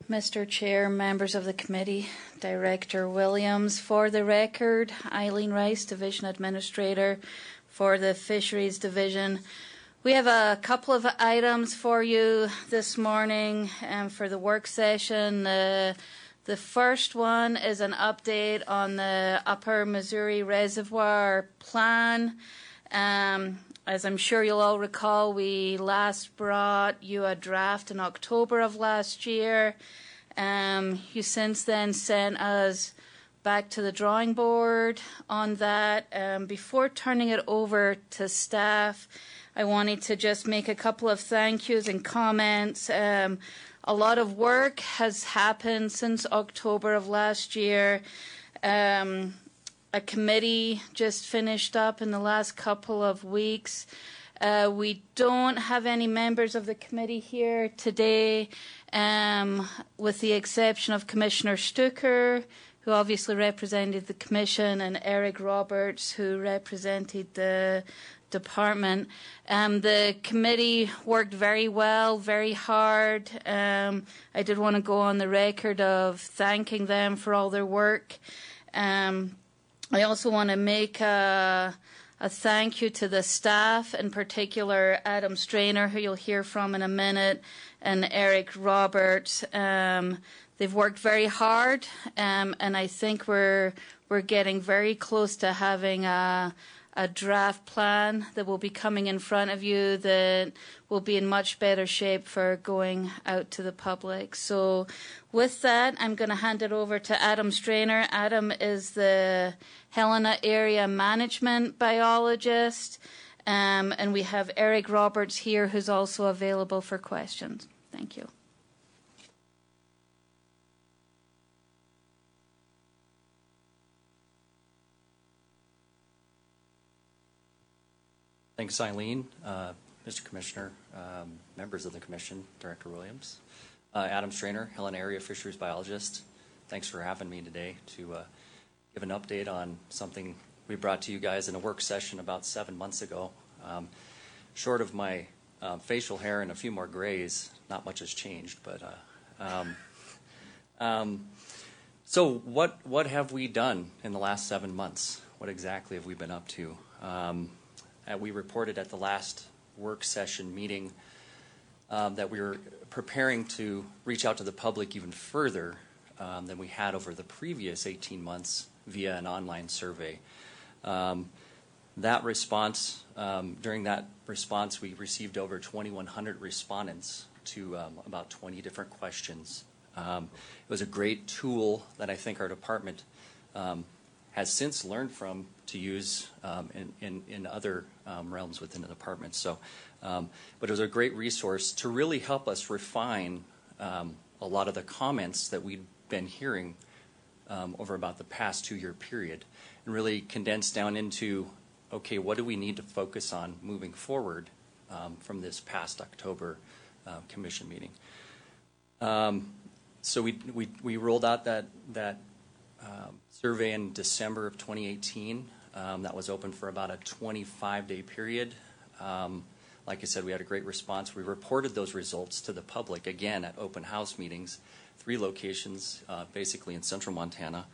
Mr. Chair, members of the committee, Director Williams. For the record, Eileen Rice, Division Administrator for the Fisheries Division. We have a couple of items for you this morning for the work session. The first one is an update on the Upper Missouri Reservoir Plan. As I'm sure you'll all recall, we last brought you a draft in October of last year. You since then sent us back to the drawing board on that. Before turning it over to staff, I wanted to just make a couple of thank yous and comments. A lot of work has happened since October of last year. A committee just finished up in the last couple of weeks. We don't have any members of the committee here today, with the exception of Commissioner Stucker, who obviously represented the Commission, and Eric Roberts, who represented the department. The committee worked very well, very hard. I did want to go on the record of thanking them for all their work. I also want to make a thank you to the staff, in particular Adam Strainer, who you'll hear from in a minute, and Eric Roberts. They've worked very hard, and I think we're getting very close to having a draft plan that will be coming in front of you that will be in much better shape for going out to the public. So with that, I'm going to hand it over to Adam Strainer. Adam is the Helena Area Management Biologist, and we have Eric Roberts here, who's also available for questions. Thank you. Thanks, Eileen, Mr. Commissioner, members of the Commission, Director Williams. Adam Strainer, Helena Area Fisheries Biologist. Thanks for having me today to give an update on something we brought to you guys in a work session about 7 months ago. Short of my facial hair and a few more grays, not much has changed. But so what have we done in the last 7 months? What exactly have we been up to? We reported at the last work session meeting that we were preparing to reach out to the public even further than we had over the previous 18 months via an online survey. That response, during that response, we received over 2,100 respondents to about 20 different questions. It was a great tool that I think our department has since learned from to use in other realms within the department. So, but it was a great resource to really help us refine a lot of the comments that we'd been hearing over about the past 2-year period, and really condense down into, okay, what do we need to focus on moving forward from this past October commission meeting. So we rolled out that survey in December of 2018. That was open for about a 25-day period. Like I said, we had a great response. We reported those results to the public, again, at open house meetings, 3 locations, basically in central Montana.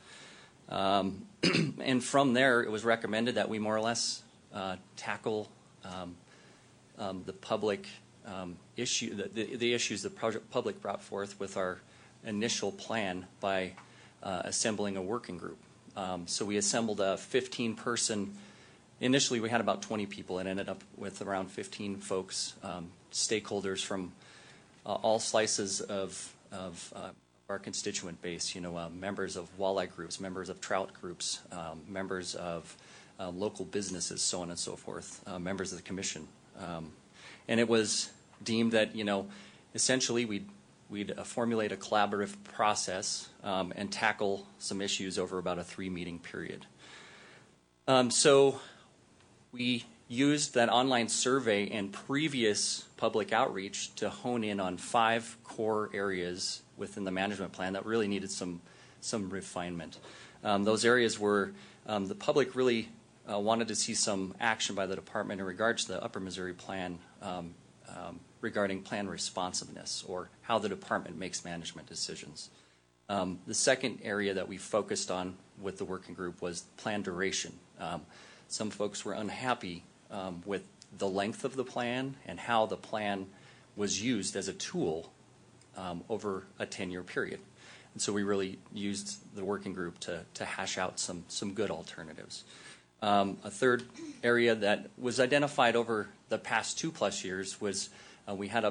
And from there, it was recommended that we more or less tackle the public the issues the public brought forth with our initial plan by assembling a working group. So we assembled a 15-person. Initially, we had about 20 people, and ended up with around 15 folks, stakeholders from all slices of our constituent base. You know, members of walleye groups, members of trout groups, members of local businesses, so on and so forth, members of the commission. And it was deemed that, you know, essentially we'd formulate a collaborative process and tackle some issues over about a 3-meeting period. So we used that online survey and previous public outreach to hone in on 5 core areas within the management plan that really needed some refinement. Those areas were the public really wanted to see some action by the department in regards to the Upper Missouri Plan regarding plan responsiveness or how the department makes management decisions. The second area that we focused on with the working group was plan duration. Some folks were unhappy with the length of the plan and how the plan was used as a tool over a 10-year period. And so we really used the working group to hash out some good alternatives. A third area that was identified over the past 2+ years was we had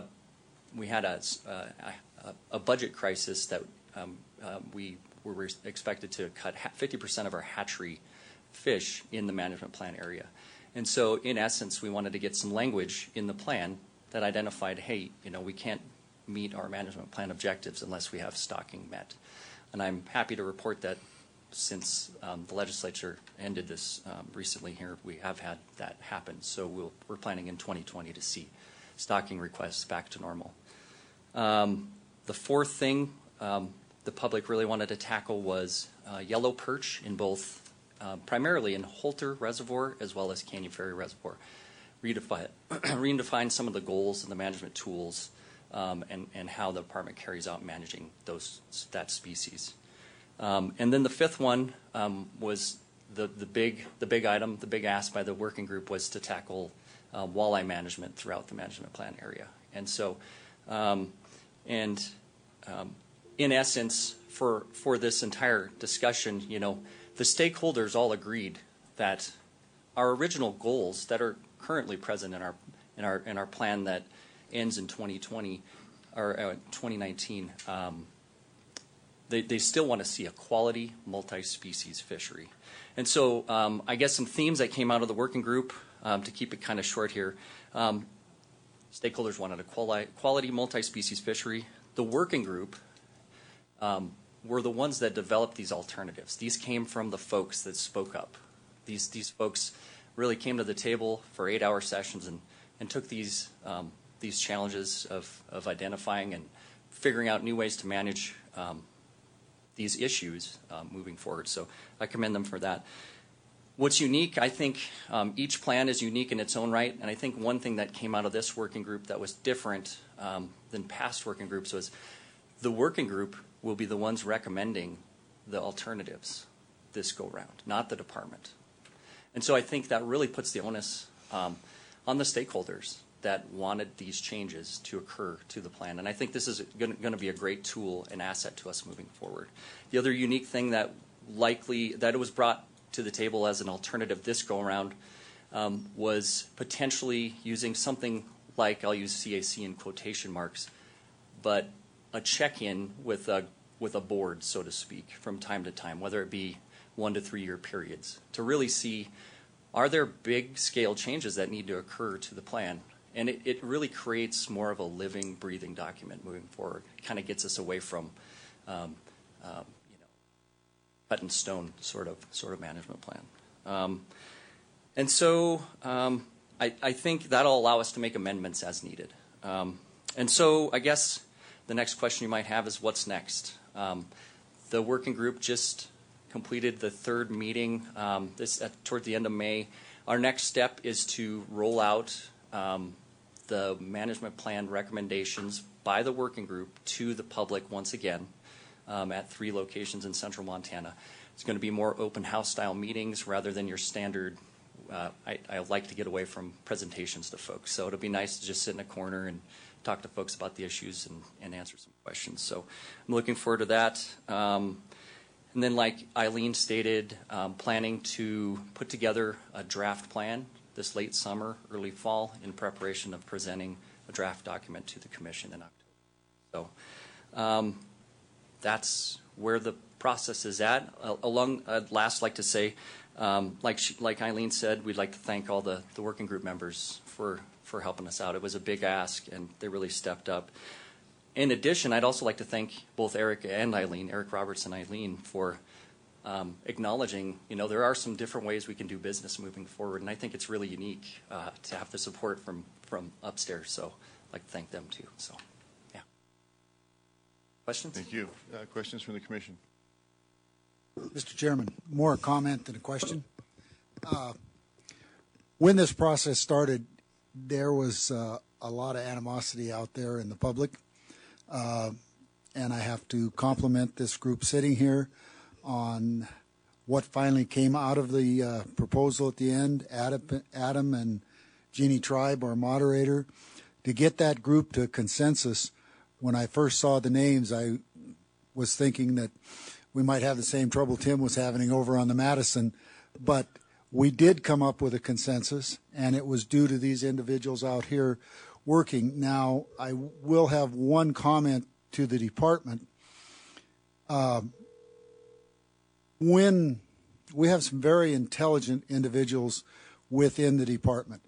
a budget crisis that we were expected to cut 50% of our hatchery fish in the management plan area. And so in essence, we wanted to get some language in the plan that identified, hey, we can't meet our management plan objectives unless we have stocking met. And I'm happy to report that since the legislature ended this recently here, we have had that happen. So we're planning in 2020 to see stocking requests back to normal. The fourth thing the public really wanted to tackle was yellow perch in both, primarily in Holter Reservoir as well as Canyon Ferry Reservoir. Redefine some of the goals and the management tools and how the department carries out managing that species. And then the fifth one was the big item, the big ask by the working group was to tackle walleye management throughout the management plan area. And so, in essence, for this entire discussion, the stakeholders all agreed that our original goals that are currently present in our plan that ends in 2020 or 2019. They still want to see a quality multi-species fishery. And so I guess some themes that came out of the working group, to keep it kind of short here, stakeholders wanted a quality multi-species fishery. The working group were the ones that developed these alternatives. These came from the folks that spoke up. These folks really came to the table for 8-hour sessions and took these challenges of identifying and figuring out new ways to manage these issues moving forward. So I commend them for that. What's unique, I think each plan is unique in its own right, and I think one thing that came out of this working group that was different than past working groups was the working group will be the ones recommending the alternatives this go round, not the department. And so I think that really puts the onus on the stakeholders that wanted these changes to occur to the plan. And I think this is going to be a great tool and asset to us moving forward. The other unique thing that it was brought to the table as an alternative this go around was potentially using something like, I'll use CAC in quotation marks, but a check-in with a board, so to speak, from time to time, whether it be 1 to 3 year periods, to really see, are there big scale changes that need to occur to the plan? And it really creates more of a living, breathing document moving forward. It kind of gets us away from, cut in stone sort of management plan. And so I think that'll allow us to make amendments as needed. And so I guess the next question you might have is what's next? The working group just completed the third meeting toward the end of May. Our next step is to roll out the management plan recommendations by the working group to the public once again at 3 locations in central Montana. It's going to be more open house style meetings rather than your standard. I like to get away from presentations to folks, so it'll be nice to just sit in a corner and talk to folks about the issues and answer some questions. So I'm looking forward to that. And then, like Eileen stated, planning to put together a draft plan this late summer, early fall, in preparation of presenting a draft document to the commission in October. So that's where the process is at. I'd last like to say, like Eileen said, we'd like to thank all the working group members for helping us out. It was a big ask, and they really stepped up. In addition, I'd also like to thank both Eric and Eileen, Eric Roberts and Eileen, for acknowledging, there are some different ways we can do business moving forward, and I think it's really unique to have the support from upstairs. So I'd like to thank them too. So, yeah. Questions? Thank you. Questions from the commission? Mr. Chairman, more a comment than a question. When this process started, there was a lot of animosity out there in the public. And I have to compliment this group sitting here on what finally came out of the proposal at the end. Adam and Jeannie Tribe, our moderator, to get that group to consensus. When I first saw the names, I was thinking that we might have the same trouble Tim was having over on the Madison, but we did come up with a consensus, and it was due to these individuals out here working. Now, I will have one comment to the department. When we have some very intelligent individuals within the department.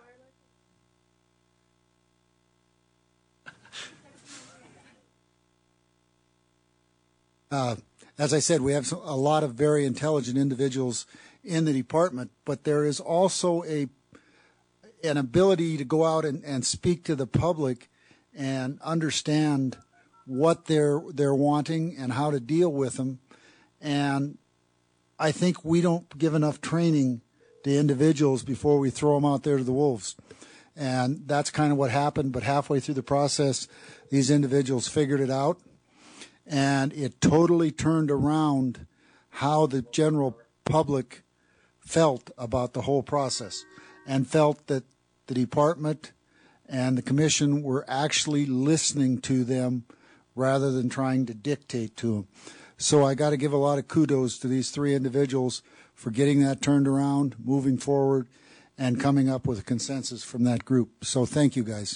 As I said, we have a lot of very intelligent individuals in the department, but there is also an ability to go out and speak to the public and understand what they're wanting and how to deal with them. And I think we don't give enough training to individuals before we throw them out there to the wolves. And that's kind of what happened. But halfway through the process, these individuals figured it out. And it totally turned around how the general public felt about the whole process, and felt that the department and the commission were actually listening to them rather than trying to dictate to them. So I got to give a lot of kudos to these three individuals for getting that turned around, moving forward, and coming up with a consensus from that group. So thank you, guys.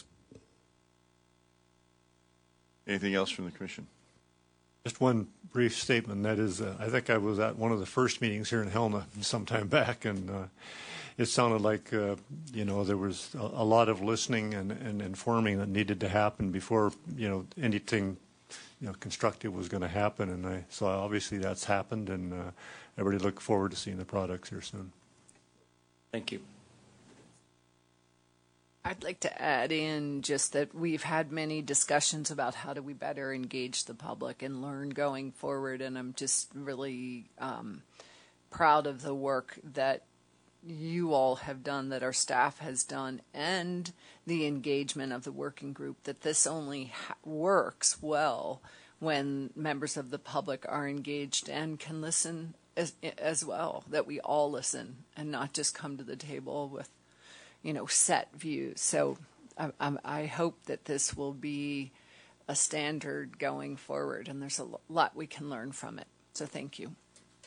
Anything else from the commission? Just one brief statement. That is, I think I was at one of the first meetings here in Helena some time back, and it sounded like, there was a lot of listening and informing that needed to happen before, anything, constructive was going to happen. And so obviously that's happened, and I really look forward to seeing the products here soon. Thank you. I'd like to add in just that we've had many discussions about how do we better engage the public and learn going forward, and I'm just really proud of the work that you all have done, that our staff has done, and the engagement of the working group, that this only works well when members of the public are engaged and can listen as well, that we all listen and not just come to the table with set views. So I hope that this will be a standard going forward, and there's a lot we can learn from it. So thank you.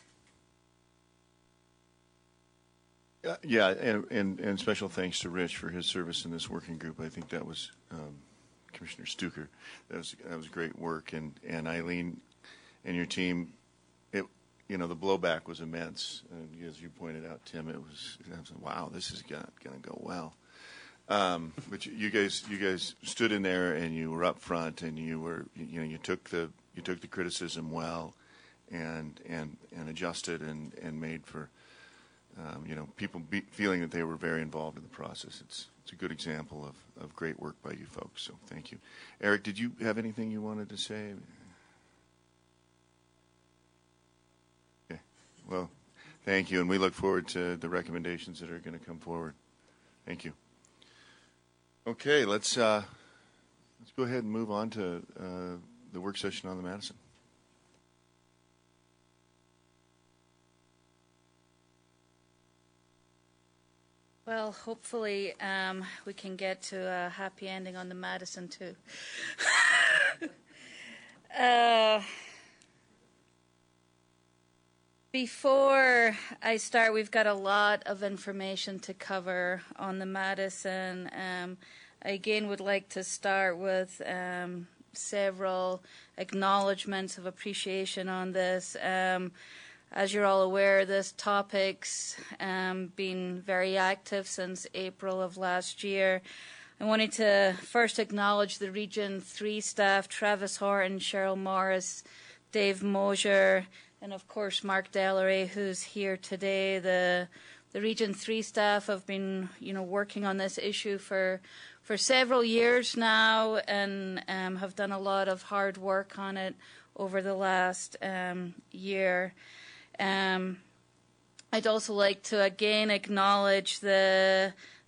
Yeah, and special thanks to Rich for his service in this working group. I think that was Commissioner Stuker. That was great work, and Eileen and your team. The blowback was immense, and as you pointed out, Tim. I was like, wow, this is going to go well. But you guys stood in there, and you were up front, and you took the criticism well, and adjusted and made for people feeling that they were very involved in the process. It's a good example of great work by you folks. So thank you, Eric. Did you have anything you wanted to say? Well, thank you, and we look forward to the recommendations that are going to come forward. Thank you. Okay, let's go ahead and move on to the work session on the Madison. Well, hopefully we can get to a happy ending on the Madison too. Before I start, we've got a lot of information to cover on the Madison. I again would like to start with several acknowledgements of appreciation on this. As you're all aware, this topic's been very active since April of last year. I wanted to first acknowledge the Region 3 staff, Travis Horton, Cheryl Morris, Dave Mosier, and of course Mark Dellery, who's here today. The Region 3 staff have been, working on this issue for several years now, and have done a lot of hard work on it over the last year. I'd also like to again acknowledge the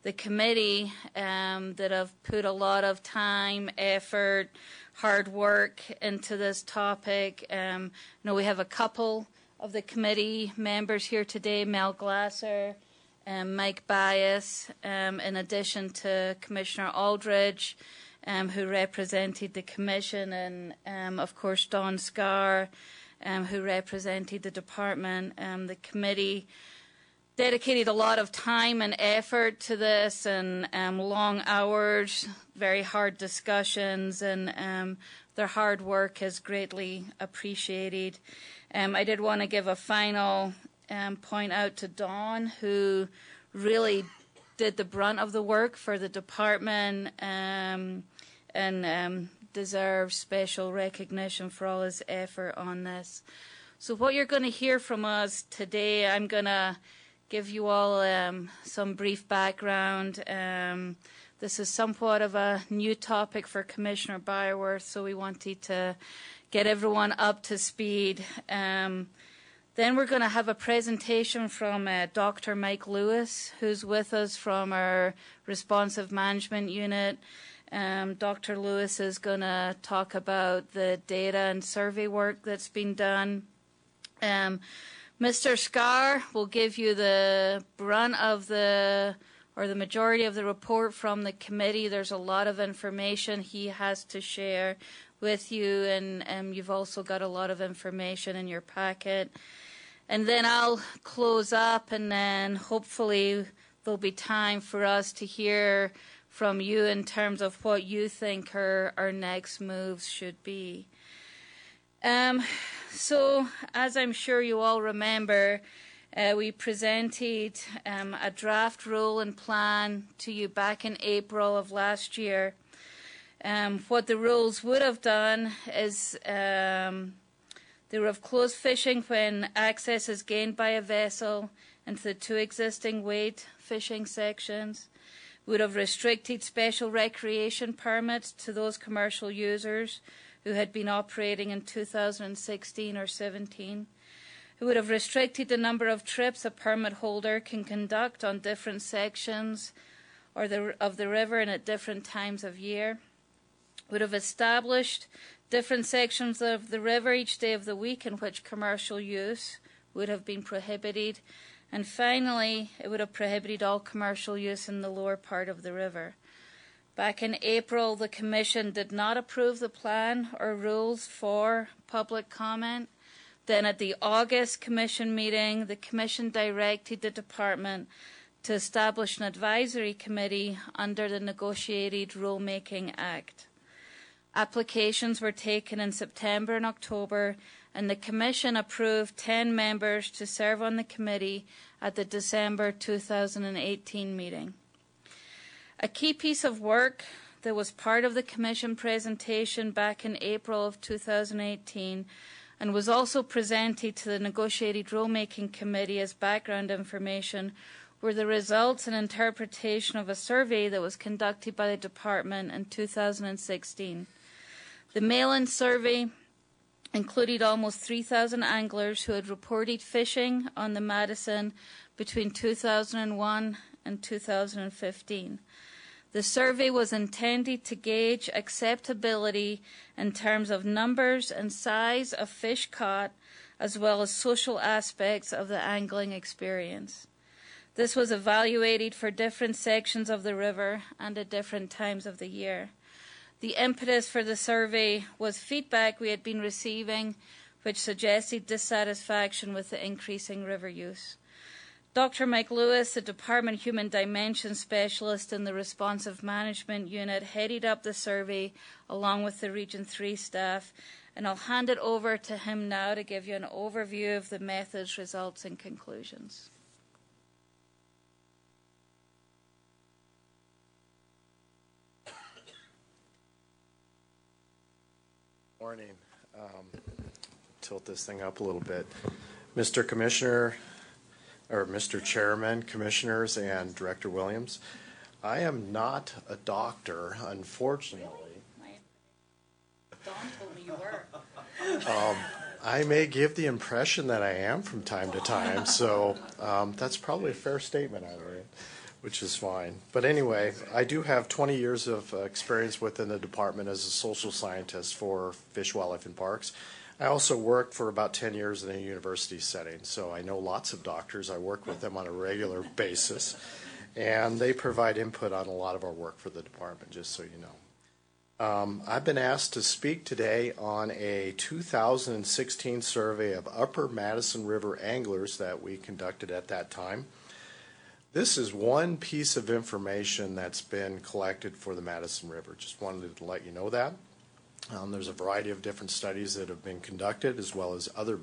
the committee that have put a lot of time, effort, hard work into this topic. We have a couple of the committee members here today, Mel Glasser, Mike Bias, in addition to Commissioner Aldridge, who represented the Commission, and of course Don Scarr, who represented the department. The committee dedicated a lot of time and effort to this, and long hours, very hard discussions, and their hard work is greatly appreciated. I did want to give a final point out to Dawn, who really did the brunt of the work for the department, and deserves special recognition for all his effort on this. So what you're going to hear from us today, I'm going to give you all some brief background. This is somewhat of a new topic for Commissioner Byerworth, so we wanted to get everyone up to speed. Then we're going to have a presentation from Dr. Mike Lewis, who's with us from our Responsive Management Unit. Dr. Lewis is going to talk about the data and survey work that's been done. Mr. Scarr will give you the brunt of the majority of the report from the committee. There's a lot of information he has to share with you, and you've also got a lot of information in your packet. And then I'll close up, and then hopefully there'll be time for us to hear from you in terms of what you think our next moves should be. So, as I'm sure you all remember, we presented a draft rule and plan to you back in April of last year. What the rules would have done is they would have closed fishing when access is gained by a vessel into the two existing wade fishing sections. Would have restricted special recreation permits to those commercial users who had been operating in 2016 or 17. It would have restricted the number of trips a permit holder can conduct on different sections of the river and at different times of year. Would have established different sections of the river each day of the week in which commercial use would have been prohibited. And finally, it would have prohibited all commercial use in the lower part of the river. Back in April, the Commission did not approve the plan or rules for public comment. Then at the August Commission meeting, the Commission directed the Department to establish an advisory committee under the Negotiated Rulemaking Act. Applications were taken in September and October, and the Commission approved 10 members to serve on the committee at the December 2018 meeting. A key piece of work that was part of the Commission presentation back in April of 2018 and was also presented to the Negotiated Rulemaking Committee as background information were the results and interpretation of a survey that was conducted by the Department in 2016. The mail-in survey included almost 3,000 anglers who had reported fishing on the Madison between 2001 and 2015. The survey was intended to gauge acceptability in terms of numbers and size of fish caught, as well as social aspects of the angling experience. This was evaluated for different sections of the river and at different times of the year. The impetus for the survey was feedback we had been receiving, which suggested dissatisfaction with the increasing river use. Dr. Mike Lewis, the Department Human Dimension Specialist in the Responsive Management Unit, headed up the survey along with the Region 3 staff, and I'll hand it over to him now to give you an overview of the methods, results, and conclusions. Morning. Tilt this thing up a little bit. Mr. Commissioner, or Mr. Chairman, Commissioners, and Director Williams, I am not a doctor, unfortunately. Really? Dawn told me you were. I may give the impression that I am from time to time, so that's probably a fair statement, Eileen. which is fine. But anyway, I do have 20 years of experience within the department as a social scientist for Fish, Wildlife, and Parks. I also worked for about 10 years in a university setting, so I know lots of doctors. I work with them on a regular basis, and they provide input on a lot of our work for the department, just so you know. I've been asked to speak today on a 2016 survey of Upper Madison River anglers that we conducted at that time. This is one piece of information that's been collected for the Madison River. Just wanted to let you know that. There's a variety of different studies that have been conducted, as well as other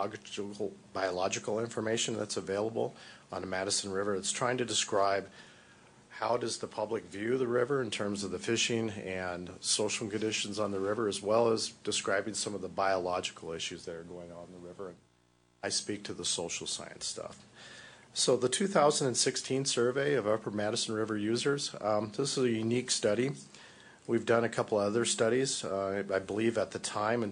biological information that's available on the Madison River. It's trying to describe how does the public view the river in terms of the fishing and social conditions on the river, as well as describing some of the biological issues that are going on in the river. And I speak to the social science stuff. So the 2016 survey of Upper Madison River users, this is a unique study. We've done a couple other studies. I believe at the time in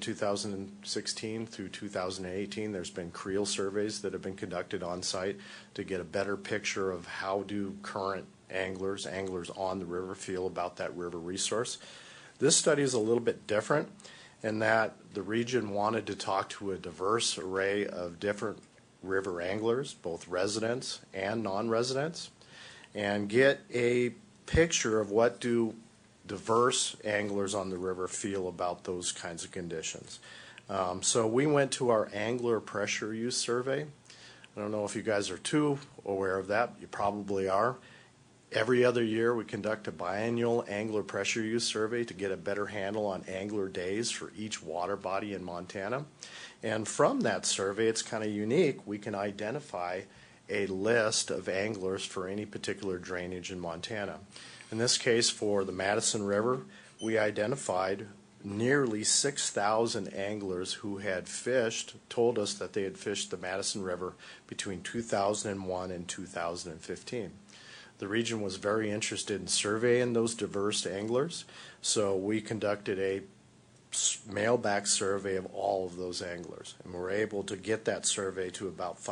2016 through 2018, there's been creel surveys that have been conducted on site to get a better picture of how do current anglers on the river feel about that river resource. This study is a little bit different in that the region wanted to talk to a diverse array of different river anglers, both residents and non-residents, and get a picture of what do diverse anglers on the river feel about those kinds of conditions. So we went to our angler pressure use survey. I don't know if you guys are too aware of that. You probably are. Every other year we conduct a biannual angler pressure use survey to get a better handle on angler days for each water body in Montana. And from that survey, it's kind of unique. We can identify a list of anglers for any particular drainage in Montana. In this case, for the Madison River, we identified nearly 6,000 anglers who had fished, told us that they had fished the Madison River between 2001 and 2015. The region was very interested in surveying those diverse anglers, so we conducted a mailback survey of all of those anglers, and we're able to get that survey to about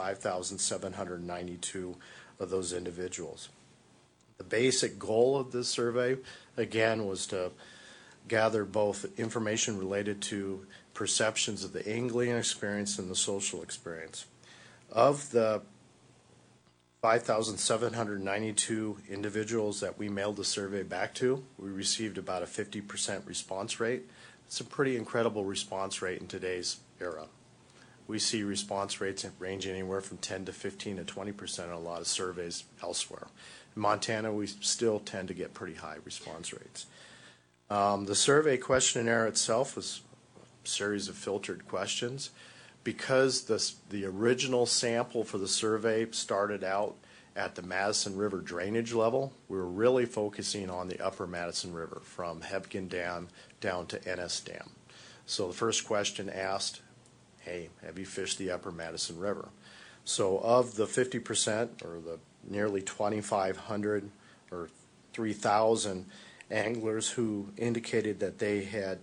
5,792 of those individuals. The basic goal of this survey, again, was to gather both information related to perceptions of the angling experience and the social experience. Of the 5,792 individuals that we mailed the survey back to, we received about a 50% response rate. It's a pretty incredible response rate in today's era. We see response rates range anywhere from 10 to 15 to 20% in a lot of surveys elsewhere. In Montana, we still tend to get pretty high response rates. The survey questionnaire itself was a series of filtered questions. Because the original sample for the survey started out at the Madison River drainage level, we were really focusing on the Upper Madison River from Hebgen Dam down to Ennis Dam. So the first question asked, hey, have you fished the Upper Madison River? So of the 50%, or the nearly 2,500 or 3,000 anglers who indicated that they had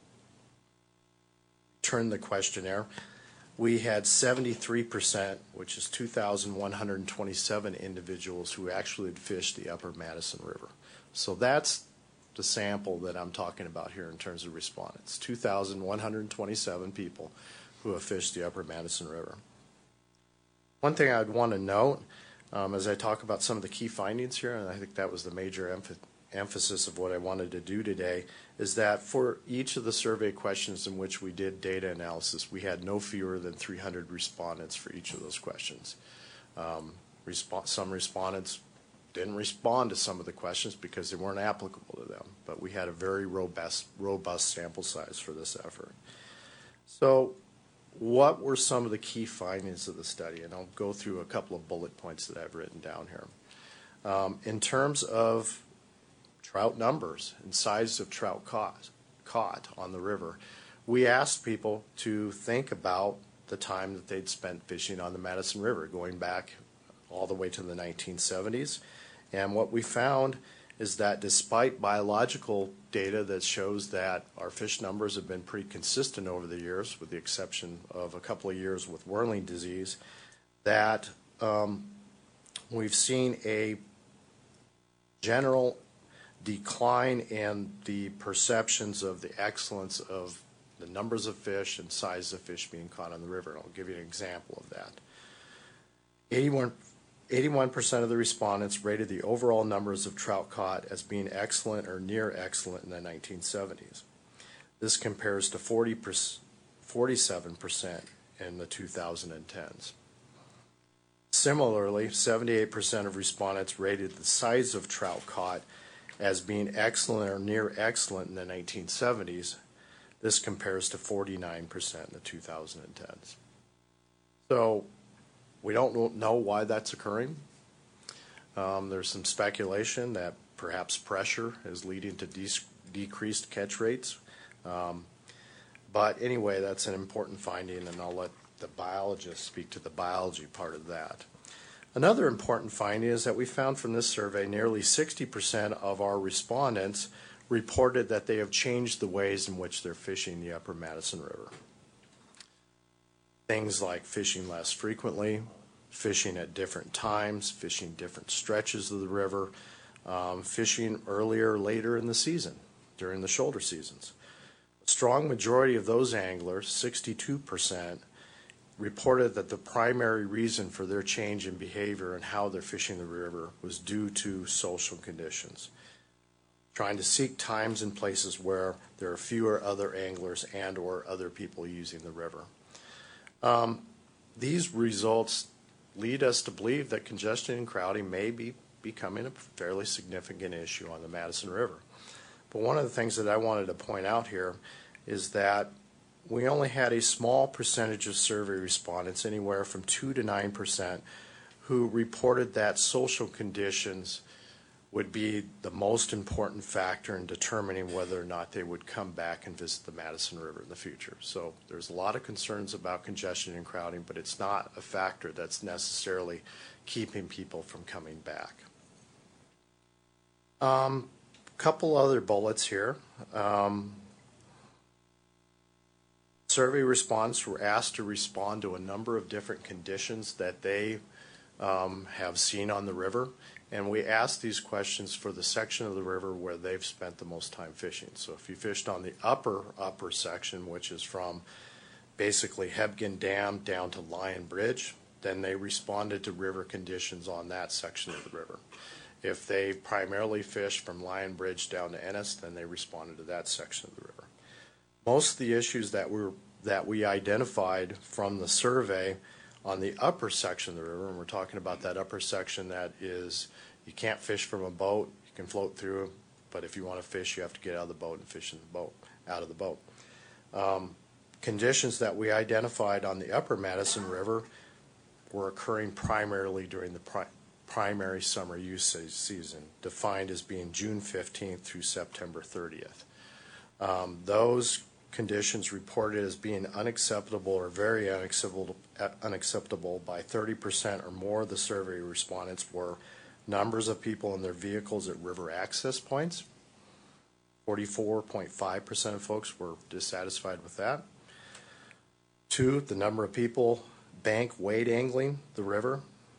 turned the questionnaire, we had 73%, which is 2,127 individuals who actually had fished the Upper Madison River. So that's the sample that I'm talking about here in terms of respondents, 2,127 people who have fished the Upper Madison River. One thing I'd want to note as I talk about some of the key findings here, and I think that was the major emphasis of what I wanted to do today, is that for each of the survey questions in which we did data analysis, we had no fewer than 300 respondents for each of those questions. Some respondents didn't respond to some of the questions because they weren't applicable to them, but we had a very robust sample size for this effort. So what were some of the key findings of the study? And I'll go through a couple of bullet points that I've written down here. In terms of trout numbers and size of trout caught on the river, we asked people to think about the time that they'd spent fishing on the Madison River, going back all the way to the 1970s. And what we found is that despite biological data that shows that our fish numbers have been pretty consistent over the years, with the exception of a couple of years with whirling disease, that we've seen a general decline in the perceptions of the excellence of the numbers of fish and size of fish being caught on the river. And I'll give you an example of that. 81% of the respondents rated the overall numbers of trout caught as being excellent or near excellent in the 1970s. This compares to 47% in the 2010s. Similarly, 78% of respondents rated the size of trout caught as being excellent or near excellent in the 1970s. This compares to 49% in the 2010s. So we don't know why that's occurring. There's some speculation that perhaps pressure is leading to decreased catch rates. But anyway, that's an important finding, and I'll let the biologists speak to the biology part of that. Another important finding is that we found from this survey nearly 60% of our respondents reported that they have changed the ways in which they're fishing the Upper Madison River. Things like fishing less frequently, fishing at different times, fishing different stretches of the river, fishing earlier or later in the season, during the shoulder seasons. A strong majority of those anglers, 62%, reported that the primary reason for their change in behavior and how they're fishing the river was due to social conditions. Trying to seek times and places where there are fewer other anglers and or other people using the river. These results lead us to believe that congestion and crowding may be becoming a fairly significant issue on the Madison River. But one of the things that I wanted to point out here is that we only had a small percentage of survey respondents, anywhere from 2 to 9%, who reported that social conditions would be the most important factor in determining whether or not they would come back and visit the Madison River in the future. So there's a lot of concerns about congestion and crowding, but it's not a factor that's necessarily keeping people from coming back. Couple other bullets here. Survey respondents were asked to respond to a number of different conditions that they have seen on the river, and we asked these questions for the section of the river where they've spent the most time fishing. So if you fished on the upper section, which is from basically Hebgen Dam down to Lion Bridge, then they responded to river conditions on that section of the river. If they primarily fished from Lion Bridge down to Ennis, then they responded to that section of the river. Most of the issues that we identified from the survey on the upper section of the river, and we're talking about that upper section that is, you can't fish from a boat, you can float through, but if you want to fish, you have to get out of the boat and fish in the boat, out of the boat. Conditions that we identified on the Upper Madison River were occurring primarily during the primary summer use season, defined as being June 15th through September 30th. Those conditions reported as being unacceptable or very unacceptable by 30% or more of the survey respondents were numbers of people in their vehicles at river access points. 44.5% of folks were dissatisfied with that. 2, the number of people bank wade angling the river.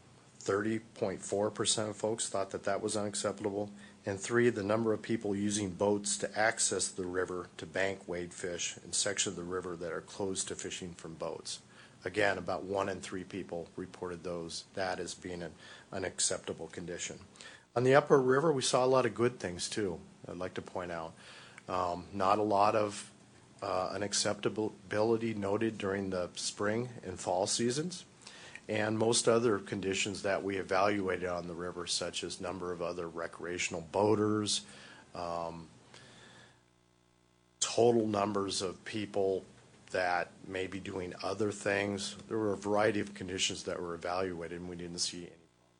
30.4% of folks thought that that was unacceptable. And 3, the number of people using boats to access the river to bank wade fish in sections of the river that are closed to fishing from boats. Again, about 1 in 3 people reported that as being an unacceptable condition. On the upper river, we saw a lot of good things too, I'd like to point out. Not a lot of unacceptability noted during the spring and fall seasons. And most other conditions that we evaluated on the river, such as number of other recreational boaters, total numbers of people that may be doing other things. There were a variety of conditions that were evaluated, and we didn't see any.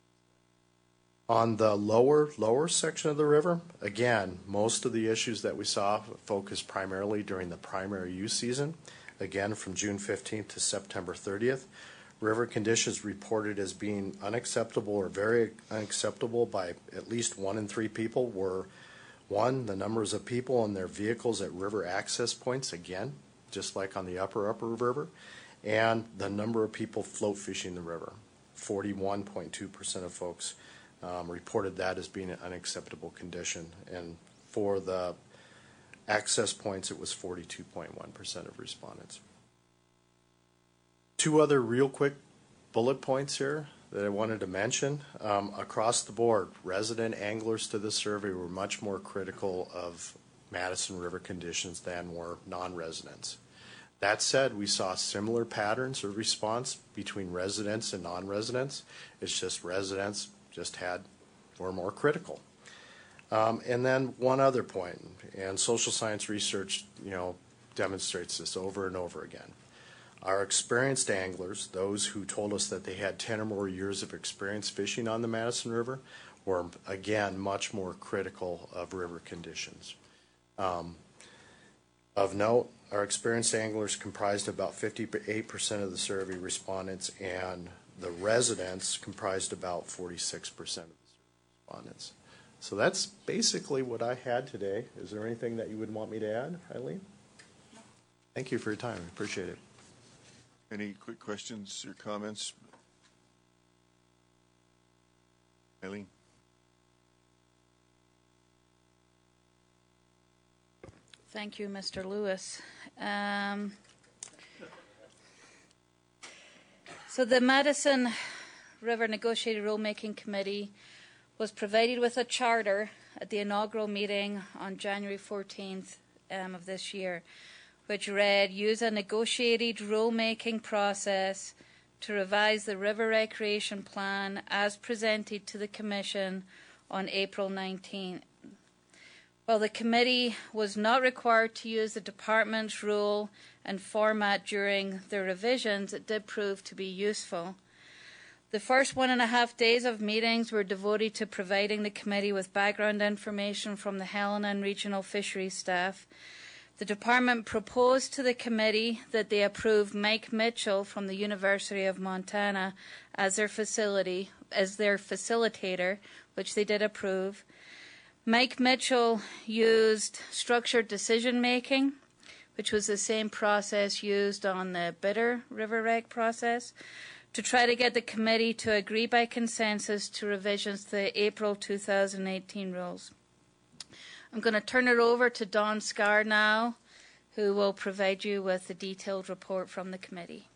On the lower section of the river, again, most of the issues that we saw focused primarily during the primary use season, again from June 15th to September 30th. River conditions reported as being unacceptable or very unacceptable by at least 1 in 3 people were 1, the numbers of people in their vehicles at river access points, again, just like on the upper river, and the number of people float fishing the river. 41.2% of folks reported that as being an unacceptable condition. And for the access points, it was 42.1% of respondents. Two other real quick bullet points here that I wanted to mention. Across the board, resident anglers to this survey were much more critical of Madison River conditions than were non-residents. That said, we saw similar patterns of response between residents and non-residents. It's just residents were more critical. And then one other point, and social science research, demonstrates this over and over again. Our experienced anglers, those who told us that they had 10 or more years of experience fishing on the Madison River, were again much more critical of river conditions. Of note, our experienced anglers comprised about 58% of the survey respondents, and the residents comprised about 46% of the respondents. So that's basically what I had today. Is there anything that you would want me to add, Eileen? Thank you for your time. I appreciate it. Any quick questions or comments? Eileen? Thank you, Mr. Lewis. So the Madison River Negotiated Rulemaking Committee was provided with a charter at the inaugural meeting on January 14th of this year, which read, use a negotiated rulemaking process to revise the river recreation plan as presented to the Commission on April 19th. While the committee was not required to use the department's rule and format during the revisions, it did prove to be useful. The first 1.5 days of meetings were devoted to providing the committee with background information from the Helena and regional fisheries staff. The department proposed to the committee that they approve Mike Mitchell from the University of Montana as their facilitator, which they did approve. Mike Mitchell used structured decision making, which was the same process used on the Bitter River Rec process, to try to get the committee to agree by consensus to revisions to the April 2018 rules. I'm going to turn it over to Don Scar now, who will provide you with a detailed report from the committee.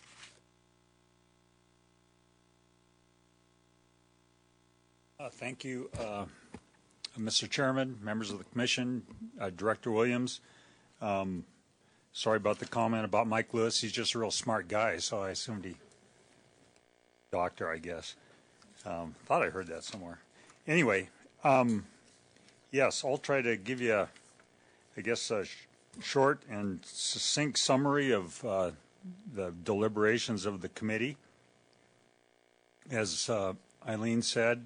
Thank you, Mr. Chairman, members of the Commission, Director Williams. Sorry about the comment about Mike Lewis. He's just a real smart guy, so I assumed he doctor, I guess. Thought I heard that somewhere. Anyway, yes, I'll try to give you, a short and succinct summary of the deliberations of the committee. As Eileen said,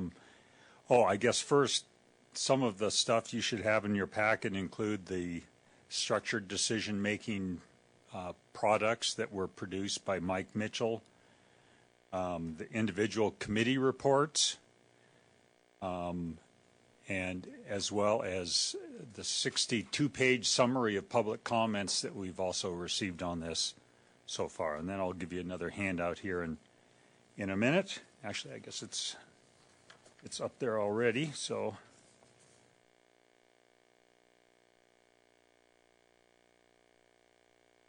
first, some of the stuff you should have in your packet include the structured decision-making products that were produced by Mike Mitchell, the individual committee reports, and as well as the 62-page summary of public comments that we've also received on this so far. And then I'll give you another handout here in a minute. Actually, I guess it's up there already, so